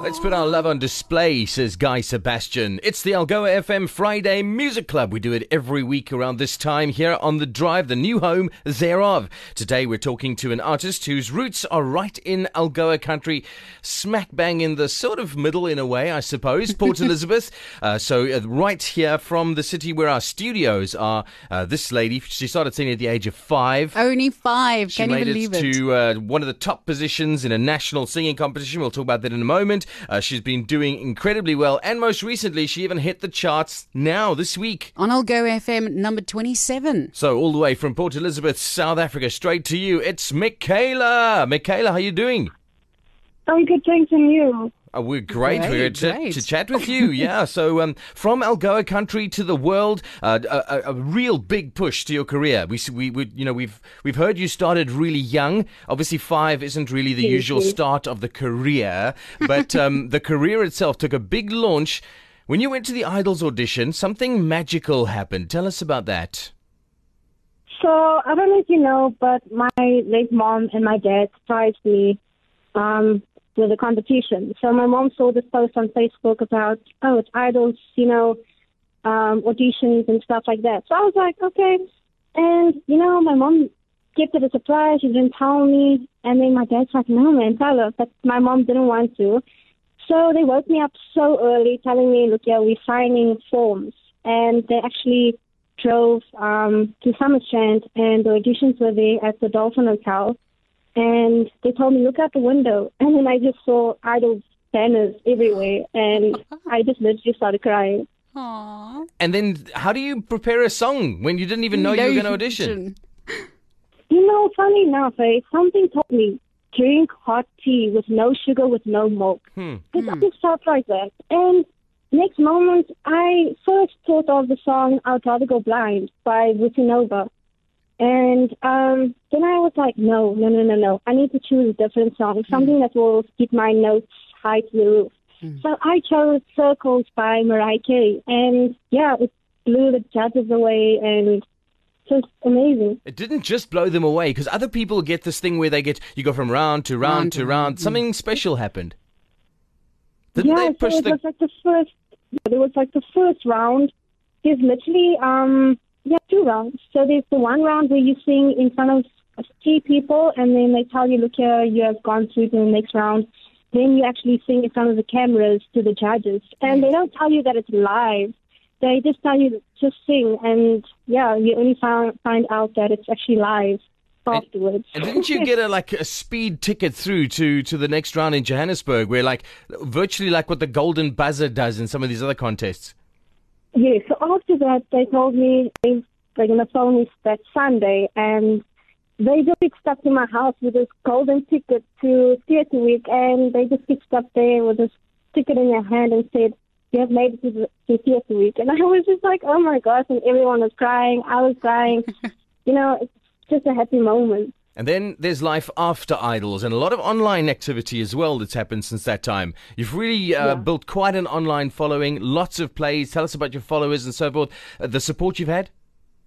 Let's put our love on display, says Guy Sebastian. It's the Algoa FM Friday Music Club. We do it every week around this time here on The Drive, the new home thereof. Today we're talking to an artist whose roots are right in Algoa country, smack bang in the sort of middle in a way, I suppose, Port Elizabeth. Right here from the city where our studios are, this lady, she started singing at the age of 5. Only 5, can you believe it? She made it to one of the top positions in a national singing competition. We'll talk about that in a moment. She's been doing incredibly well, and most recently she even hit the charts now this week on Algoa FM number 27. So all the way from Port Elizabeth, South Africa, straight to you, it's Michaela. Michaela, how you doing? I'm good, thanks, and you? We're great. We're to chat with you. Yeah. So from Algoa country to the world, a real big push to your career. We've heard you started really young. Obviously, 5 isn't really the usual start of the career, but the career itself took a big launch. When you went to the Idols audition, something magical happened. Tell us about that. So I don't know if you know, but my late mom and my dad surprised me with the competition. So my mom saw this post on Facebook about, it's Idols, auditions and stuff like that. So I was like, okay. And, my mom kept it a surprise. She didn't tell me. And then my dad's like, no, man, tell her. But my mom didn't want to. So they woke me up so early telling me, look, we're signing forms. And they actually drove to Summerstrand, and the auditions were there at the Dolphin Hotel. And they told me, look out the window. And then I just saw Idol banners everywhere. And I just literally started crying. Aww. And then how do you prepare a song when you didn't even know you were going to audition? Funny enough, something told me, drink hot tea with no sugar, with no milk. Because I just felt like that. And next moment, I first thought of the song I'd Rather Go Blind by Vusinova. And then I was like, no. I need to choose a different song, something that will keep my notes high to the roof. So I chose Circles by Mariah Carey. And it blew the judges away, and just amazing. It didn't just blow them away, because other people get this thing where you go from round to round to round. Something special happened. Didn't they push it was like the first round. There's literally 2 rounds. So there's the one round where you sing in front of 3 people, and then they tell you, look here, you have gone through to the next round. Then you actually sing in front of the cameras to the judges. And they don't tell you that it's live. They just tell you to just sing, and you only find out that it's actually live afterwards. And didn't you get a speed ticket through to the next round in Johannesburg, where virtually like what the Golden Buzzer does in some of these other contests? Yeah, so after that, they told me they're going to phone me that Sunday, and they just picked up to my house with this golden ticket to Theatre Week, and they just picked up there with this ticket in their hand and said, you have made it to Theatre Week. And I was just like, oh my gosh, and everyone was crying. I was crying. It's just a happy moment. And then there's life after Idols, and a lot of online activity as well that's happened since that time. You've really built quite an online following, lots of plays. Tell us about your followers and so forth, the support you've had.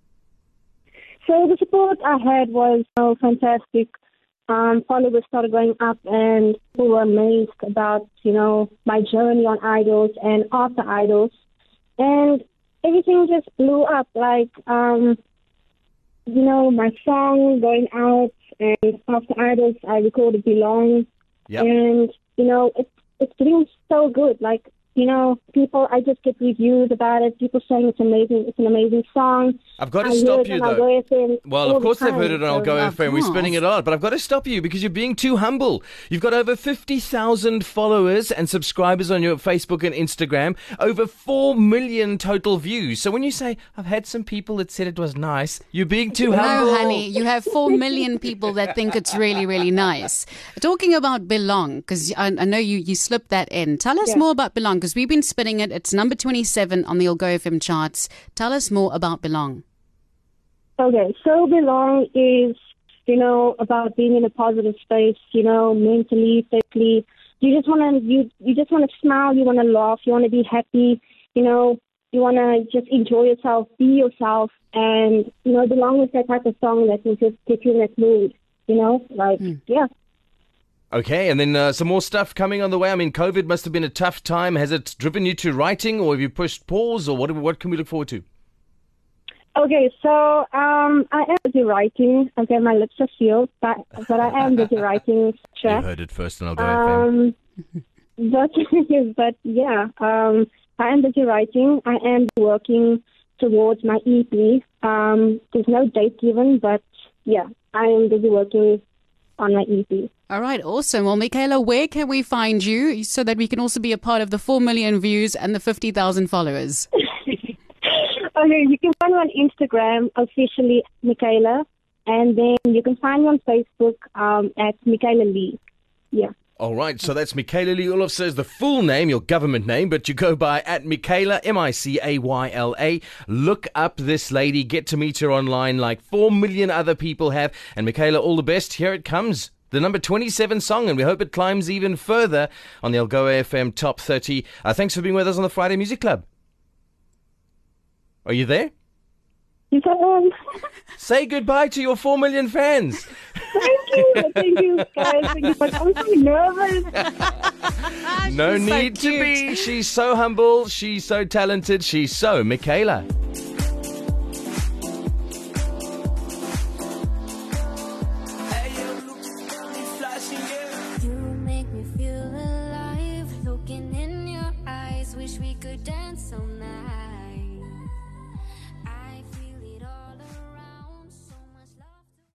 So the support I had was fantastic. Followers started going up, and people were amazed about, my journey on Idols and after Idols. And everything just blew up, my song going out, and after Idols, I recorded Belong. Yep. And, it's doing so good. People, I just get reviews about it. People saying it's amazing. It's an amazing song. I've got to stop you, though. Well, of course they've heard it on Algoa FM. We're spinning it out. But I've got to stop you because you're being too humble. You've got over 50,000 followers and subscribers on your Facebook and Instagram. Over 4 million total views. So when you say, I've had some people that said it was nice, you're being too humble. No, honey. You have 4 million people that think it's really, really nice. Talking about Belong, because I know you slipped that in. Tell us more about Belong, because we've been spinning it. It's number 27 on the Algoa FM charts. Tell us more about Belong. Okay, so Belong is, about being in a positive space, mentally, physically. You just want to smile, you want to laugh, you want to be happy, you want to just enjoy yourself, be yourself, and, Belong is that type of song that will just get you in that mood, yeah. Okay, and then some more stuff coming on the way. I mean, COVID must have been a tough time. Has it driven you to writing, or have you pushed pause, or what can we look forward to? Okay, so I am busy writing. Okay, my lips are sealed, but I am busy writing. You heard it first on Algoa FM. But yeah, I am busy writing. I am working towards my EP. There's no date given, but yeah, I am busy working on my EP. All right, awesome. Well, Michaela, where can we find you so that we can also be a part of the 4 million views and the 50,000 followers? Okay, you can find me on Instagram, officially Michaela, and then you can find me on Facebook at Michaela Lee. Yeah. All right, so that's Michaela Lee Olofse is the full name, your government name, but you go by at Michaela, Micayla. Look up this lady, get to meet her online like 4 million other people have. And Michaela, all the best. Here it comes, the number 27 song, and we hope it climbs even further on the Algoa FM Top 30. Thanks for being with us on the Friday Music Club. Are you there? You can. Say goodbye to your 4 million fans. Thank you, guys. Thank you, but I'm so nervous. No need to be. She's so humble. She's so talented. She's so Michaela.